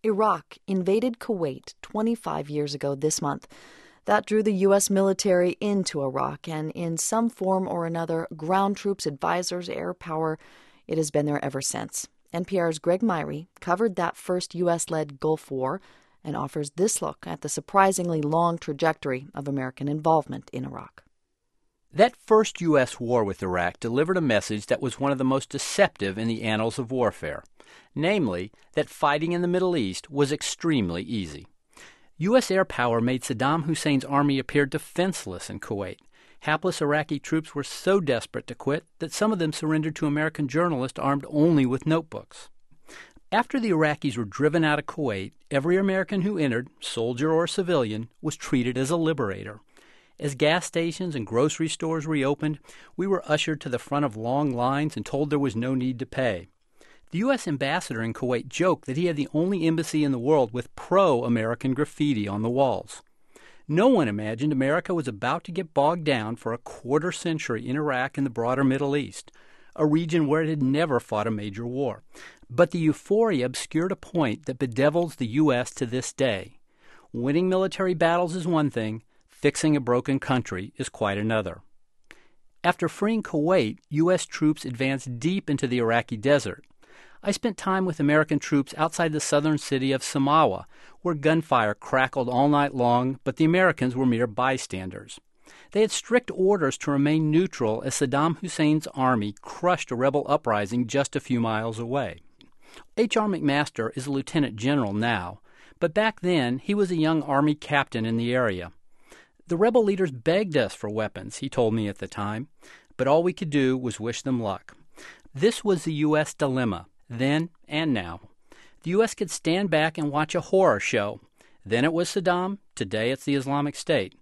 Iraq invaded Kuwait 25 years ago this month. That drew the U.S. military into Iraq, and in some form or another, ground troops, advisors, air power, it has been there ever since. NPR's Greg Myrie covered that first U.S.-led Gulf War and offers this look at the surprisingly long trajectory of American involvement in Iraq. That first U.S. war with Iraq delivered a message that was one of the most deceptive in the annals of warfare, namely that fighting in the Middle East was extremely easy. U.S. air power made Saddam Hussein's army appear defenseless in Kuwait. Hapless Iraqi troops were so desperate to quit that some of them surrendered to American journalists armed only with notebooks. After the Iraqis were driven out of Kuwait, every American who entered, soldier or civilian, was treated as a liberator. As gas stations and grocery stores reopened, we were ushered to the front of long lines and told there was no need to pay. The U.S. ambassador in Kuwait joked that he had the only embassy in the world with pro-American graffiti on the walls. No one imagined America was about to get bogged down for a quarter century in Iraq and the broader Middle East, a region where it had never fought a major war. But the euphoria obscured a point that bedevils the U.S. to this day. Winning military battles is one thing, fixing a broken country is quite another. After freeing Kuwait, U.S. troops advanced deep into the Iraqi desert. I spent time with American troops outside the southern city of Samawa, where gunfire crackled all night long, but the Americans were mere bystanders. They had strict orders to remain neutral as Saddam Hussein's army crushed a rebel uprising just a few miles away. H.R. McMaster is a lieutenant general now, but back then he was a young Army captain in the area. The rebel leaders begged us for weapons, he told me at the time, but all we could do was wish them luck. This was the U.S. dilemma, then and now. The U.S. could stand back and watch a horror show. Then it was Saddam, today it's the Islamic State.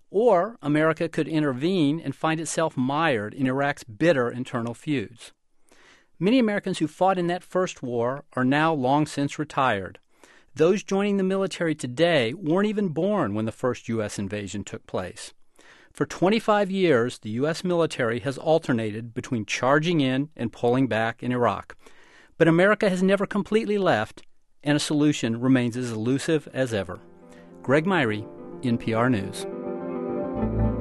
Or America could intervene and find itself mired in Iraq's bitter internal feuds. Many Americans who fought in that first war are now long since retired. Those joining the military today weren't even born when the first U.S. invasion took place. For 25 years, the U.S. military has alternated between charging in and pulling back in Iraq. But America has never completely left, and a solution remains as elusive as ever. Greg Myrie, NPR News.